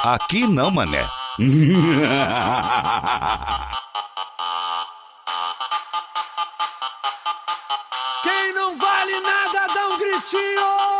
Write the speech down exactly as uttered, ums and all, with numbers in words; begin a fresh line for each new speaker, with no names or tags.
Aqui não, mané.
Quem não vale nada dá um gritinho.